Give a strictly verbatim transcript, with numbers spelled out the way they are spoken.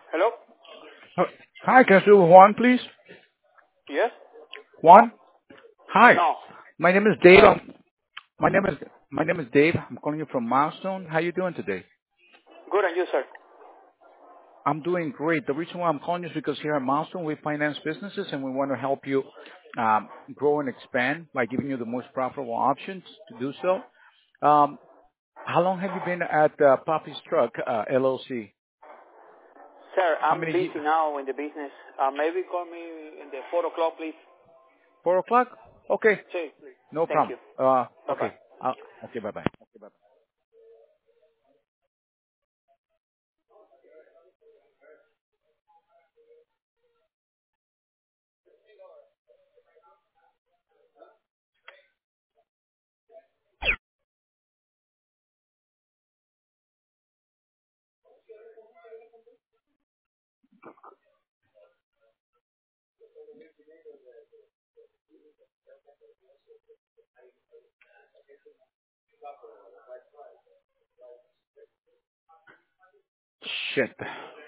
Hello? Uh, Hi, can I speak with Juan, please? Yes? Juan? Hi. No. My name is Dave. Um, my name is my name is Dave. I'm calling you from Milestone. How you doing today? Good, and you, sir? I'm doing great. The reason why I'm calling you is because here at Milestone we finance businesses and we want to help you um, grow and expand by giving you the most profitable options to do so. Um, how long have you been at uh, Poppy's Truck uh, L L C? Sir, How I'm many? Ye- busy now in the business. Uh, maybe call me in the four o'clock, please. Four o'clock? Okay, Sí. no Thank problem. you. Uh, Bye-bye. okay. Uh, okay. Bye bye. Shit.